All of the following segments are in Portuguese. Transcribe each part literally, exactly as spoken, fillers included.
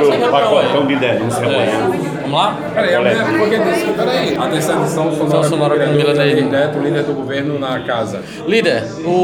o pacotão de denúncia amanhã. Vamos lá? Peraí, amanhã, porque disse, peraí. Atenção, São Sonora, São Sonora com Mila Neide. Neto, líder do governo na casa. Líder,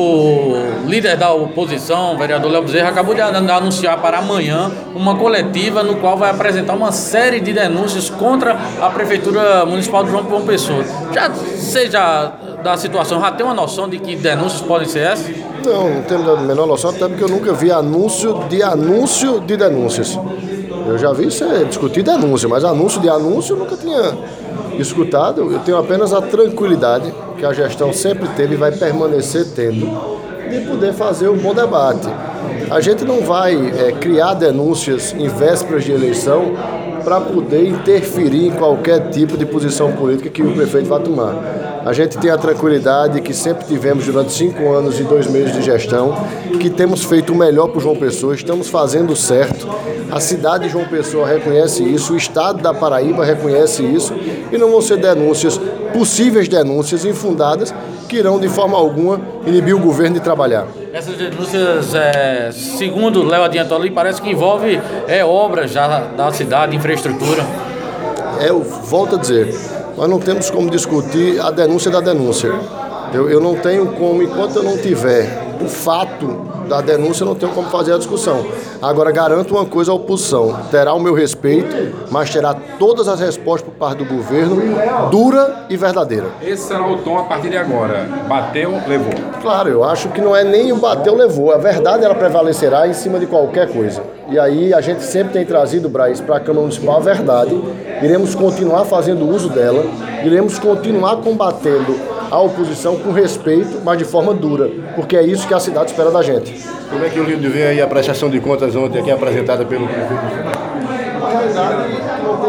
o líder da oposição, o vereador Léo Bezerra, acabou de anunciar para amanhã uma coletiva no qual vai apresentar uma série de denúncias contra a Prefeitura Municipal de João Pessoa. Já seja da situação, já tem uma noção de que denúncias podem ser essas? Não, não tenho a menor noção, até porque eu nunca vi anúncio de anúncio de denúncias. Eu já vi ser discutir denúncia, mas anúncio de anúncio eu nunca tinha escutado. Eu tenho apenas a tranquilidade que a gestão sempre teve e vai permanecer tendo de poder fazer um bom debate. A gente não vai é, criar denúncias em vésperas de eleição para poder interferir em qualquer tipo de posição política que o prefeito vai tomar. A gente tem a tranquilidade que sempre tivemos durante cinco anos e dois meses de gestão, que temos feito o melhor para o João Pessoa, estamos fazendo certo. A cidade de João Pessoa reconhece isso, o estado da Paraíba reconhece isso, e não vão ser denúncias, possíveis denúncias infundadas, que irão de forma alguma inibir o governo de trabalhar. Essas denúncias, é, segundo o Léo adiantou ali, parece que envolve é, obras já da cidade, infraestrutura. É, eu volto a dizer, nós não temos como discutir a denúncia da denúncia. Eu, eu não tenho como, enquanto eu não tiver o fato da denúncia, eu não tenho como fazer a discussão. Agora, garanto uma coisa, a oposição terá o meu respeito, mas terá todas as respostas por parte do governo, dura e verdadeira. Esse será o tom a partir de agora. Bateu, levou. Claro, eu acho que não é nem o bateu, levou. A verdade, ela prevalecerá em cima de qualquer coisa. E aí, a gente sempre tem trazido, Braz, para a Câmara Municipal a verdade. Iremos continuar fazendo uso dela, iremos continuar combatendo a oposição com respeito, mas de forma dura, porque é isso que a cidade espera da gente. Como é que o Lídio vê aí a prestação de contas ontem aqui apresentada pelo prefeito? Na realidade,